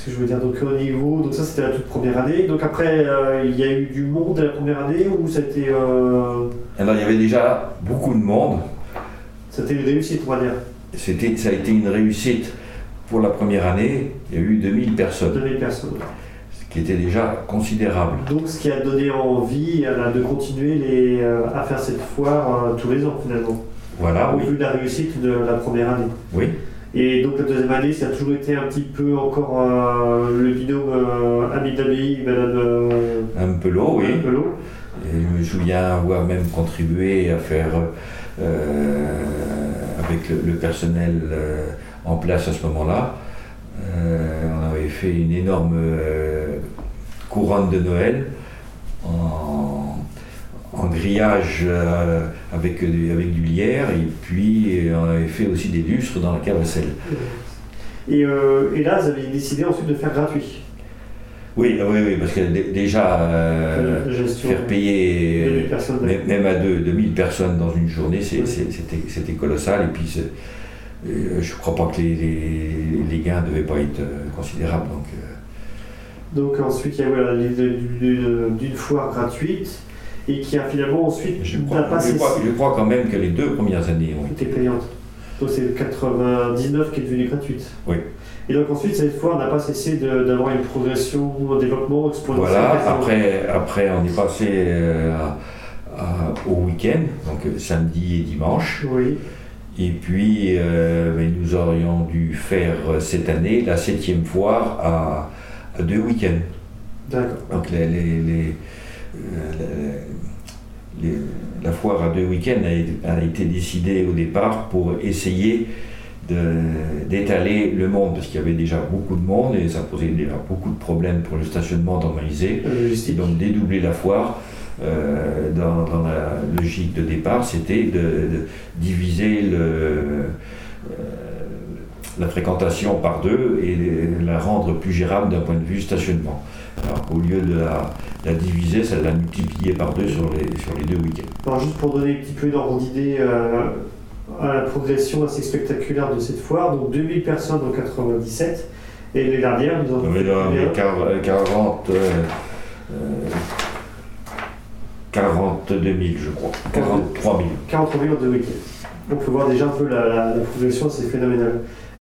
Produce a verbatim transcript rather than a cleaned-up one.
que je veux dire, donc au niveau, donc ça c'était la toute première année. Donc après, euh, il y a eu du monde la première année ou c'était. Euh... Alors il y avait déjà beaucoup de monde. C'était une réussite, on va dire. C'était, ça a été une réussite pour la première année. Il y a eu deux mille personnes. deux mille personnes. Ce qui était déjà considérable. Donc ce qui a donné envie euh, de continuer les, euh, à faire cette foire euh, tous les ans finalement. Voilà. Au Oui. vu de la réussite de la première année. Oui. Et donc la deuxième année, ça a toujours été un petit peu encore euh, le binôme euh, Ami d'Ami, Madame euh, Un pelot, oui. Un pelot. Et je me souviens avoir même contribué à faire euh, avec le, le personnel euh, en place à ce moment-là. Euh, on avait fait une énorme euh, couronne de Noël en, en grillage euh, avec, du, avec du lierre, et puis on avait fait aussi des lustres dans la cave à sel. Et, euh, et là, vous avez décidé ensuite de faire gratuit. Oui, oui, oui, parce que d- déjà euh, faire payer même, même à deux, deux mille personnes dans une journée, c'est, oui. c'est, c'était, c'était colossal. Et puis c'est, euh, je ne crois pas que les, les, les gains ne devaient pas être euh, considérables. Donc, euh... donc ensuite, il y a voilà, d'une, d'une foire gratuite et qui a finalement ensuite je crois, pas je, crois, je crois quand même que les deux premières années ont été payantes. Donc c'est quatre-vingt-dix-neuf qui est devenue gratuite. Oui. Et donc ensuite, cette foire n'a pas cessé de, d'avoir une progression, un développement exponentiel. Voilà, après, après on est passé euh, à, à, au week-end, donc euh, samedi et dimanche. Oui. Et puis euh, mais nous aurions dû faire cette année la septième foire à, à deux week-ends. D'accord. Donc les, les, les, euh, les, la foire à deux week-ends a, a été décidée au départ pour essayer De, d'étaler le monde, parce qu'il y avait déjà beaucoup de monde et ça posait déjà beaucoup de problèmes pour le stationnement dans Marizé. Et donc dédoubler la foire euh, dans, dans la logique de départ, c'était de, de diviser le, euh, la fréquentation par deux et la rendre plus gérable d'un point de vue stationnement. Alors au lieu de la, la diviser, ça l'a multiplié par deux sur les, sur les deux week-ends. Alors juste pour donner un petit peu d'ordre d'idée, euh... à la progression assez spectaculaire de cette foire, donc deux mille personnes en quatre-vingt-dix-sept, et les dernières, nous avons fait quarante, euh, quarante-deux mille, je crois, quarante-trois mille. quarante-trois mille en deux week-ends. On peut voir déjà un peu la, la, la progression, c'est phénoménal.